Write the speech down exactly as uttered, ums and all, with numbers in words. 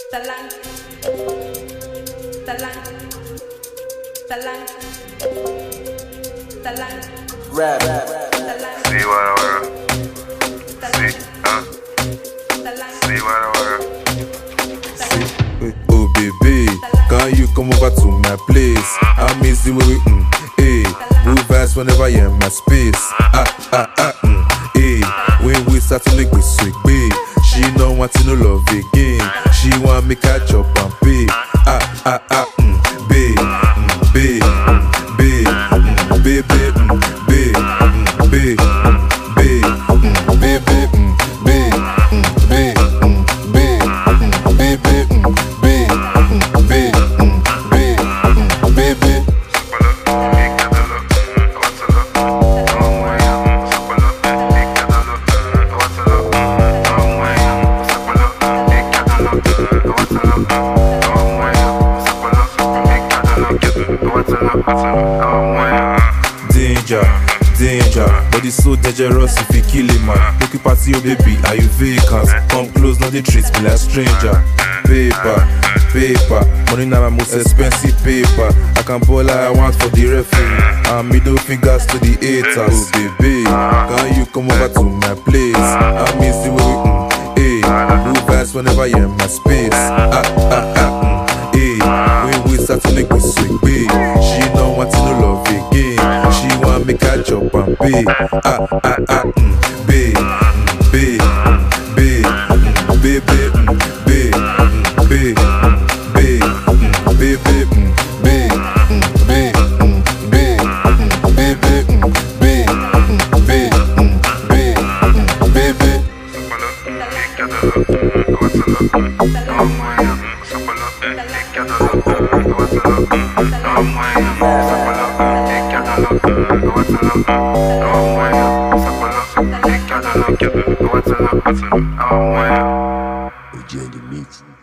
Salang, salang, salang, salang, Rap, salang, See what I wear. See, huh? salang, See what I wear. Oh baby, can you come over to my place? I miss the way we mm, eh. Move fast whenever you're in my space. Ah ah ah mm, eh. When we start to make we sweet, babe. She no want to no love again. She want me catch up and pay. Ah ah ah mm, babe, mm, babe, mm, babe, mm, babe, babe, mm, babe, mm, babe, mm, babe, mm, babe, babe, mm, babe, mm, babe, mm, babe, mm, babe, babe, mm, babe, mm, babe, mm, babe, mm, babe. Danger, danger, body so dangerous if you kill a man. Make you party, oh baby, are you vacant? Come close, not they treat me like stranger. Paper, paper, money now my most expensive paper. I can ball like I want for the referee, and middle fingers to the haters. Oh baby, can you come over to my place? I miss the way we mm, eh. Move fast whenever you're in my space. Ah ah ah mm, eh. When we start to make me sweet, babe. She don't want to no love again. She want me catch up and pay. Ah ah ah mm, babe, mm, babe, mm, babe, mm, babe, babe, mm, babe, mm, babe, mm, babe, mm, babe, babe, mm, babe, mm, babe, mm, babe, mm, babe, babe, mm, babe, mm, babe, mm, babe, mm, babe. Oh, Agenda Mix.